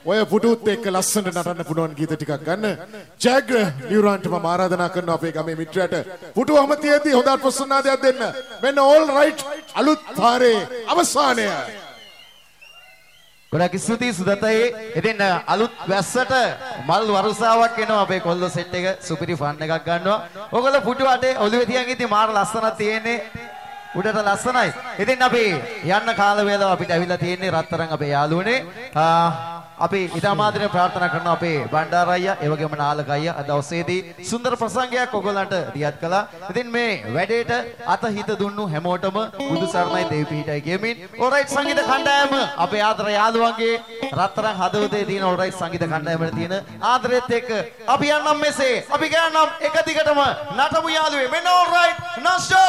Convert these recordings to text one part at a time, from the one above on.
ඔය පුටුත් එක්ක ලස්සනට නටන්න පුළුවන් ගීත ටිකක් ගන්න. ජයග්‍ර නියුරන්ට මම ආරාධනා කරනවා අපේ ගමේ මිත්‍රයාට පුටුවම තියදී හොඳ ප්‍රසන්නාදයක් දෙන්න. මෙන්න all right අලුත් පාරේ අවසානය. ගොඩක් ස්තුතියි සුදතයි. ඉතින් අලුත් වැස්සට මල් වරුසාවක් එනවා අපේ කොල්ලෝ සෙට් එක සුපිරි ෆන් එකක් ගන්නවා. ඔයගොල්ලෝ පුටුවට ඔළුවේ තියන් ඉතින් මාර ලස්සනක් තියෙන්නේ. උඩට ලස්සනයි. ඉතින් අපි යන්න කාල වේලාව අපිට ඇවිල්ලා තියෙන්නේ රත්තරන් අපේ යාළුවනේ. අපි ඉතාමාත්‍රයෙන් ප්‍රාර්ථනා කරනවා අපේ බණ්ඩාර අයියා ඒ වගේම නාලක අයියා අද දවසේදී සුන්දර ප්‍රසංගයක් ඔයගොල්ලන්ට දියත් කළා. ඉතින් මේ වැඩේට අත හිත දුන්නු හැමෝටම බුදු සරණයි දෙවි පිහිටයි කියමින් ඔරයිට් සංගීත කණ්ඩායම අපේ ආදර යාළුවන්ගේ රත්තරන් හදවතේ තියෙන ඔරයිට් සංගීත කණ්ඩායමට තියෙන ආදරෙත් එක්ක අපි යන්නම් මෙසේ අපි ගන්නම් එක දිගටම නටමු යාළුවේ මෙන්න ඔරයිට් නෂෝ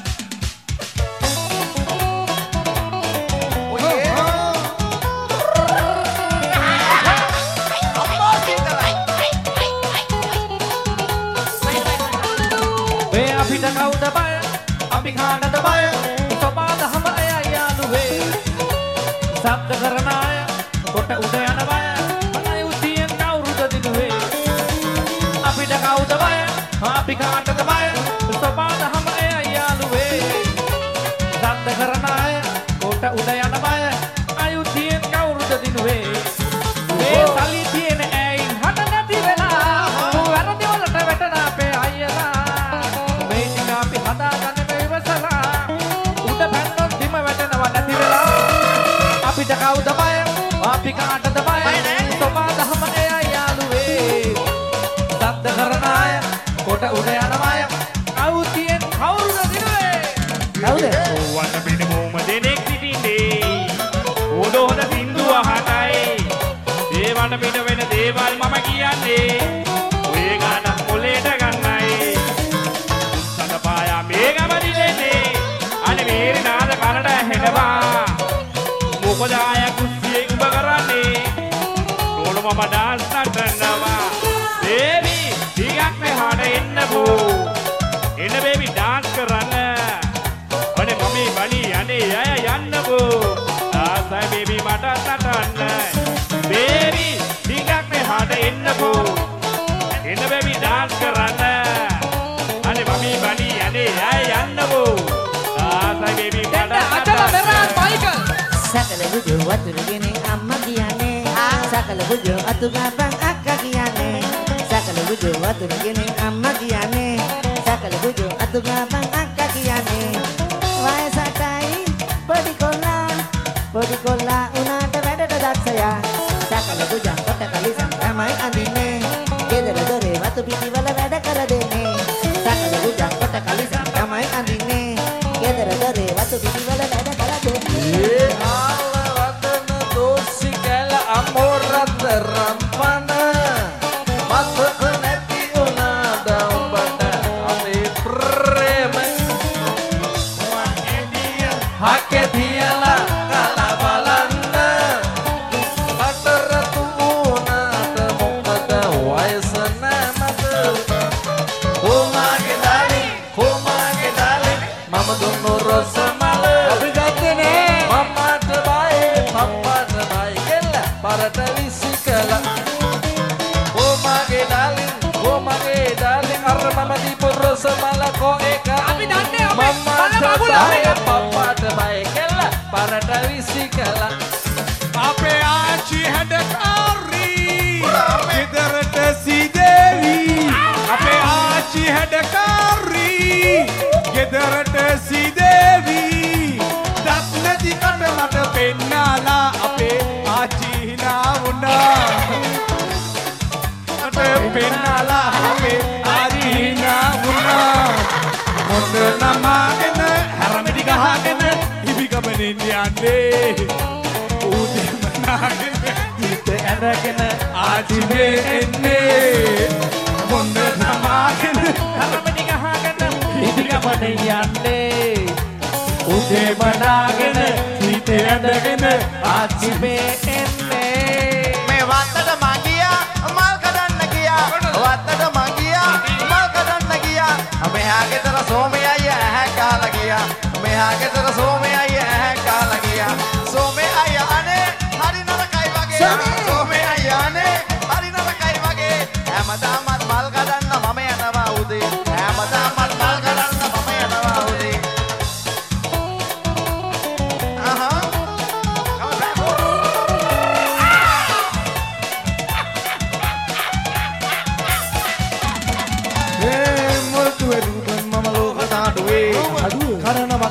කවුද බය අපි කාටද බය සබාදහම අය යාළුවේ සබ්ද කරන අය කොට උඩ යන බය අනයි උතියෙන් කවුරුද දිනුවේ අපිට කවුද බය අපි කාටද බය සබාදහම අය යාළුවේ සබ්ද කරන අය කොට උඩ යන බය අනයි උතියෙන් කවුරුද දිනුවේ මේ සල්ලි තියෙන ඇයින් හට නැති වෙලා වැරදි වලට වැටෙන අපේ අයියලා අපිට කවුද බය අපි කාටද බය සබාදහම එය යාළුවේ සද්ද කරන අය කොට උඩ යන අය අවුතියෙන් කවුරුද දිනුවේ කවුද වන්න බින මොම දෙනෙක් සිටින්නේ හොඳ හොඳ සින්දුව අහටයි දේවන්න පිට වෙන දේවල් මම කියන්නේ ඔය ගාන කොලේට ගන්නයි සඳපායා මේ ගමදි දෙන්නේ අනේ මේරි නාද කනට ඇහෙනවා මොකද ආය කුස්සියේ උඹ කරන්නේ නෝන මම ඩාන්ස් නටනවා බේබි ටිකක් මෙහාට එන්න බෝ එන්න බේබි ඩාන්ස් කරන්න අනේ මමී බණි අනේ අය යන්න බෝ ආසයි බේබි මට නටන්න බේබි ටිකක් මෙහාට එන්න බෝ එන්න බේබි ඩාන්ස් කරන්න අනේ මමී බණි අනේ අය යන්න බෝ ආසයි බේබි මට නටන්න Sakala bujo watu gini amma kiyane Sakala bujo atu gabang akka kiyane Sakala bujo watu gini amma kiyane Sakala bujo atu gabang akka kiyane Wae satai bodi kola unata wedata daksaya Sakala bujo kota kalisan ramai andine Gedara dore watu piti wala weda kara dene Sakala bujo kota kalisan ramai andine Gedara dore watu piti wala weda kara dene amor rampana mata keneti una daun bata ame prema hake diala kala balanda mata ratu una temukada waisana mata homa ke dali mama dono rosa mala abijatene mama te bai Parata visikala Oh mage darling Arra mama di purrosa malako eka Abi danne mama chataya papa tabai kella Parata visikala Ape aachi hadakari Idarata si devi Ape aachi hadakari Idarata si devi Datna di kata mata pennala Ape aachi Una Ate penala hape arina una Mundu namagena haramedi gahagena Ibiga menindiyande Ude managena Ite andagena Ajime enne Mundu namagena haramedi gahagena Ibiga menindiyande Ude managena Ite andagena Ajime enne වත්තට මගියා මල් කඩන්න ගියා වත්තට මගියා මල් කඩන්න ගියා මෙහා ගෙදර සෝමේ අයියා ඇහැ කාලා ගියා මෙහා ගෙදර සෝමේ අයියා ඇහැ කාලා ගියා සෝමේ අයියා අනේ හරි නරකයි වගේ සෝමේ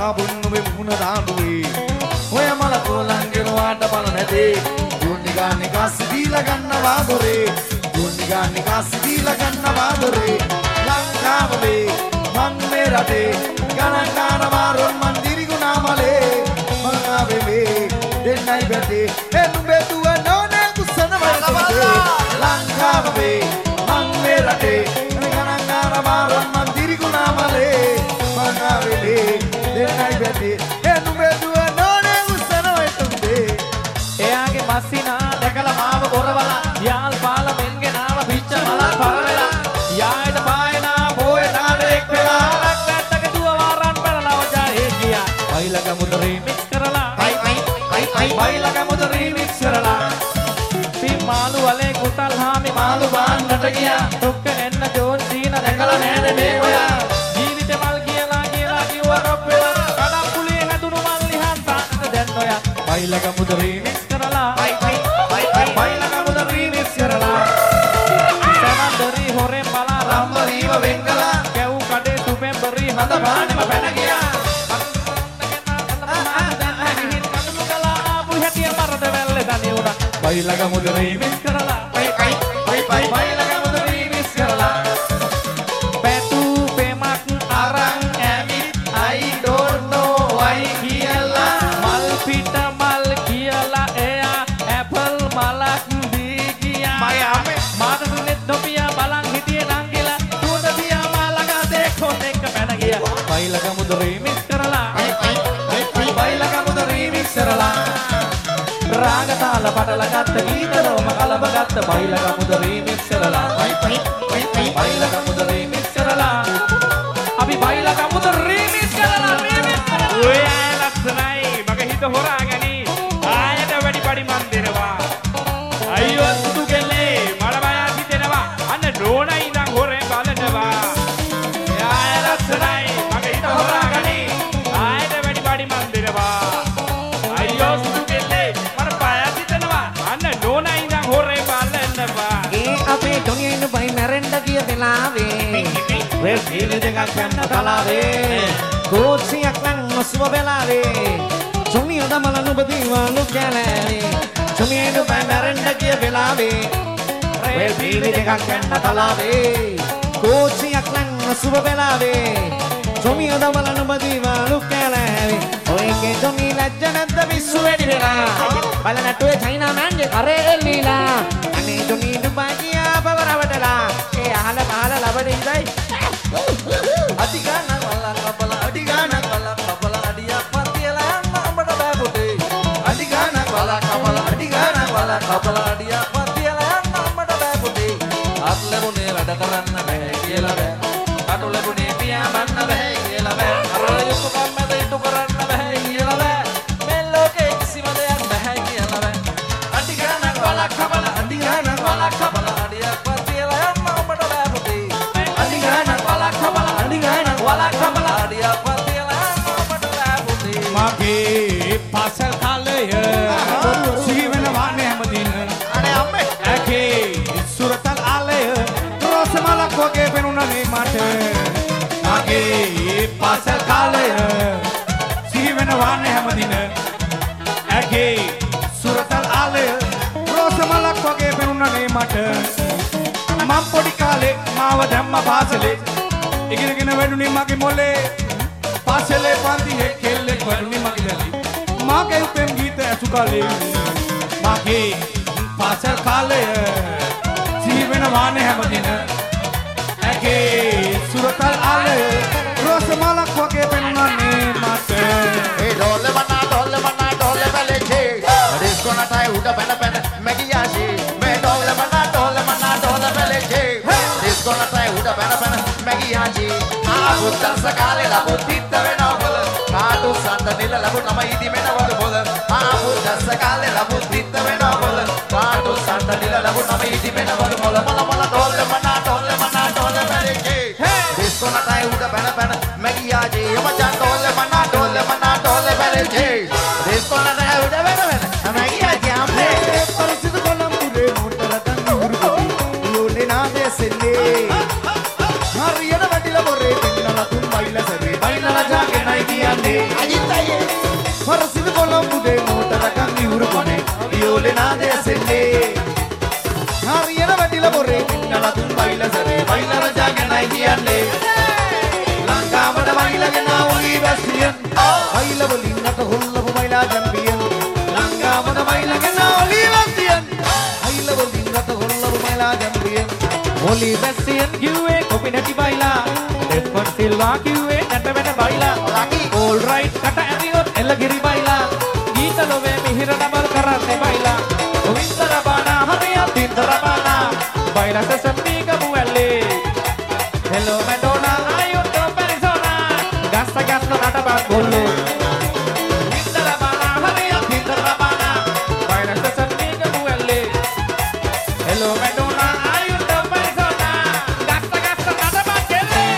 කාබුන් නුඹේ මුහුණ දාඹුවේ ඔය මල කොලංගෙන වාට බල නැතේ දුන්නිගා නිකාස් දීලා ගන්නවා දොරේ දුන්නිගා නිකාස් දීලා ගන්නවා දොරේ ලංකාවේ මන් මේ රටේ ගණන් ගන්නවා රොන් මන් දිරිගුණා මලේ මං ආවේ මේ දෙන්නයි බැටේ එනුඹේ දුව නෝනේ කුසන වලේ ලංකාවේ මන් මේ රටේ ගණන් ගන්නවා රොන් මන් දිරිගුණා මලේ මං ආවේ මේ දෙන්නයි බැටේ එනුඹේ දුව නෝනේ කුසන වලේ එයාගේ මස්සිනා දැකලා මාව බොරවලා යාල් පාල මෙන්ගේ නාම පිච්ච මලක් පරවලා යායට පායනා පොයනාට එක් වෙලා රක්කටක දුව වාරන් පෙරලා ඔජායේ ගියා බයිලක මුද රීමික්ස් කරලා බයිලක මුද රීමික්ස් කරලා පි මාළු වලේ කුතල් හාමි මාළු බාන්නට ගියා ඩොක්ක එන්න ජෝන් සීන දැකලා නෑද මේ ඔයා ජීවිතේ මල් කියලා කිව්ව රොප් වෙලා කඩප්පුලියේ හැදුණු මල් ලිහන් තාන්නට දැන් ඔයා බයිලක මුද රීමික්ස් කරලා බයිලක මුද රීමික්ස් කරලා සමන්දරි හොරෙන් බලා රම්බරීව වෙංගලා කැව් කඩේ සුපෙම්බරි හඳ පානෙම පැන ගියා බයිලක මුද රීමික්ස් කරලා බයිලක මුද රීමික්ස් කරලා පැතු පෙමක් අරන් ඇවිත් I don't know why කියලා මල් පිට මල් කියලා එයා ඇපල් මලක් දී ගියා මාත දුන්නේත් නොපියා බලන් හිටියේ නංගිලා තුන පියා මලක දෙකොන් එක පැන ගියා බයිලක මුද රීමික්ස් කරලා බයිලක මුද රීමික්ස් කරලා රාගතාල පටල ගත්ත ගීත රෝම කලබ ගත්ත බයිලක මුද රීමික්ස් කරලා බයිලක මුද රීමික්ස් කරලා අපි බයිලක මුද රීමික්ස් කරලා ඔය ලස්සනයි මගේ හිත හොරාගනි ආයෙත් වැඩි පඩි මන් දෙනවා අයියෝ සුදු කෙල්ලේ මඩ බය හිතෙනවා අන්න ඩෝනා ඉඳන් හොරෙන් බලනවා ආයෙ ලස්සනයි මගේ හිත හොරාගනි ආයෙත් වැඩි පඩි මන් දෙනවා අයියෝ සුදු කෙල්ලේ මඩ බය හිතෙනවා අන්න ඩෝනා ඉඳන් හොරෙන් බලනවා ඒ අපේ ඩොනියන් බයි මැරෙන්න ගිය වෙලාවේ වෙල් සීල දෙකක් යන්න තලාවේ කෝච්චියක් නම් නොසුව වෙලාවේ චොමිය දමල නුඹ දීවාලු කැලේ චොමියන් බයි මැරෙන්න ගිය වෙලාවේ වෙල් සීල දෙකක් යන්න තලාවේ කෝච්චියක් නම් නොසුව වෙලාවේ චොමිය දමල නුඹ දීවාලු කැලේ ඔයගේ ඩොනි ලැජ්ජ නැද්ද විශ්ව වැඩි වෙලා බලනටුවේ චයිනා මෑන්ගේ කරේ එල්ලීලා අනේ ඩොනි නුඹ ගියා බවරවටලා ඒ අහල පහල ලබඩ ඉඳයි අඩිගානක් වලක් කපලා අඩිගානක් වලක් කපලා අඩියක් පතියලා යන්න අපට බෑ පුතේ අඩිගානක් වලක් කපලා අඩිගානක් වලක් කපලා අඩියක් පතියලා යන්න අපට බෑ පුතේ අත් ලැබුණේ වැඩ කරන්න බෑ කියලා බෑ අතු ලැබුණේ පියාඹන්න බෑ කියලා බෑ අර යුතු කම්මද ඉටු කරන්න බෑ කියලා බෑ මේ ලෝකේ කිසිම දෙයක් බෑ කියලා බෑ අඩිගානක් වලක් කපලා අඩිගානක් වලක් කපලා අඩියක් පතියලා යන්න අපට බෑ පුතේ අඩිගානක් වලක් කපලා අඩිගානක් වලක් කපලා අඩියක් පතියලා යන්න අපට බෑ පුතේ මගේ පාසල් කාලය සිහි වෙනවා හැමදින අනේ අම්මේ ඇකේ සුරතල් ආලය රෝස මලක් වගේ පෙනුණනේ මට මගේ පාසල් කාලය සිහි වෙනවා හැමදින ඇකේ සුරතල් ආලය රෝස මලක් වගේ පෙනුණනේ මට මම පොඩි කාලේ මාව දැම්ම පාසලේ ඉගෙනගෙන වැඩුණේ මගේ මොලේ පාසලේ පන්තියේ කෙල්ලෙක් වැඩුණේ මගේ දැලි මගේ උපෙන් ගීත ඇසු කාලේ මගේ පාසල් කාලය සිහි වෙනවා හැමදින ඇගේ සුරතල් ආලය රෝස මලක් වගේ පෙනුණනේ මට ඒ ඩෝල වනා බැලේ ඩිස්කෝ නටයි උඩ බැන බැන මැගියාෂි මේ ඩෝල බැලේ ඩිස්කෝ නටයි උඩ බැන බැන මැගියාෂි ආබුද්දස්ස කාලේ ලබුද්දිත්ත වෙනවා බල කාටු සඳ නිල ලබු නම ඉදි මෙනවද බොල ආබුද්දස්ස කාලේ ලබුද්දිත්ත වෙනවා බල කාටු සඳ නිල ලබු නම ඉදි මෙනවද බොල මොල ඩෝල මනා බැලේ ඩිස්කෝ නටයි උඩ බැන බැන මැගියාෂි යමචන් ඩෝල මනා බැලේ ඩිස්කෝ නටයි උඩ බැන බැන මැගියාෂි අම්මේ పరిస్థితి కొనం పురే మోటల తన్నురు లోనే నా దేశలే హరియన వడిల బొరే తిన్నల తుం బైల సరే బైల జాగే ගැනයි කියන්නේ අජිත් අයියේ වරසින කොළඹුදේ මෝටරකන් ඉවුරු කොනේ වියෝලේ නාදය ඇසෙන්නේ හරියන වැටිලා බොරේ පින්නලා තුන් බයිලා සරේ බයිලා රජා ගැනයි කියන්නේ ලංකාවට බයිලාගෙන ඔලි වැස්සියන් බයිලා වලින් අත හොල්ලපු බයිලා චැම්පියන් ලංකාවට බයිලාගෙන ඔලි වැස්සියන් බයිලා වලින් අත හොල්ලපු බයිලා චැම්පියන් ඔලි වැස්සියන් කිව්වේ කොපි නැති බයිලා දෙප්පන් සිල්වා කිව්වේ නැට වෙන බයිලා all right කට ඇරියොත් එල්ලගිරි බයිලා ගීත ලොවේ මිහිර නබල් කරන්නේ බයිලා විතර බානා හරියට විතර බානා බයිලා සසම්පී ගමු ඇල්ලේ hello madonna ayo to Arizona gasta gasta nada bak bollo විතර බානා හරියට විතර බානා බයිලා සසම්පී ගමු ඇල්ලේ hello madonna ayo to Arizona gasta gasta nada bak Elle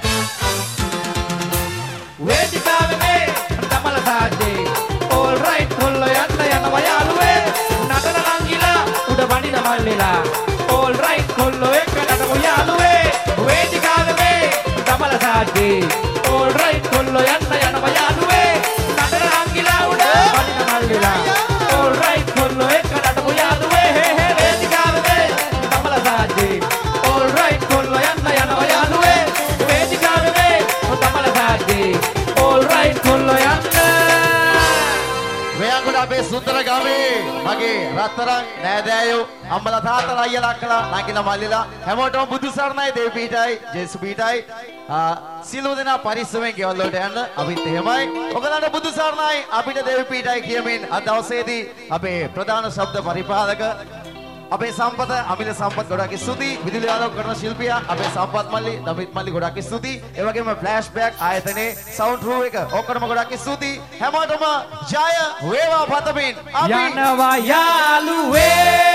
වේදිකාවේ තමල සාජේ all right කොල්ල යන්න යනවා යාළුවේ නටන නංගිලා උඩ බණින මල්ලිලා all right කොල්ල එක නටමු යාළුවේ වේදිකාවේ තමල සාජේ all right කොල්ල යන්න යනවා යාළුවේ නටන නංගිලා උඩ බණින මල්ලිලා all right කොල්ල එක නටමු යාළුවේ වේදිකාවේ තමල සාජේ all right කොල්ල යන්න යනවා යාළුවේ වේදිකාවේ තමල සාජේ all right කොල්ල යන්න මෙයාගොඩ අපේ සුන්දර ගමේ මගේ රත්තරන් නෑදෑයෝ අම්මලා තාත්තලා අයියලා අක්කලා නංගිලා මල්ලිලා හැමෝටම බුදු සරණයි දේව පීඨයි ජේසු පීඨයි සියලු දෙනා පරිස්සමෙන් ගෙවල් වලට යන්න අපිත් එහෙමයි ඔයගලන්ට බුදු සරණයි අපිට දේව පීඨයි කියමින් අද දවසේදී අපේ ප්‍රධාන ශබ්ද පරිපාලක අපේ සම්පත අමිල සම්පත් ගොඩක් ස්තුතියි විදුලි ආලෝක කරන ශිල්පියා අපේ සම්පත් මල්ලි දමිත් මල්ලි ගොඩක් ස්තුතියි ඒ වගේම ෆ්ලෑෂ් බෑක් ආයතනයේ සවුන්ඩ් රූම් එක ඔක්කොම ගොඩක් ස්තුතියි හැමෝටම ජය වේවා පතමින් අපි යනවා යාළුවේ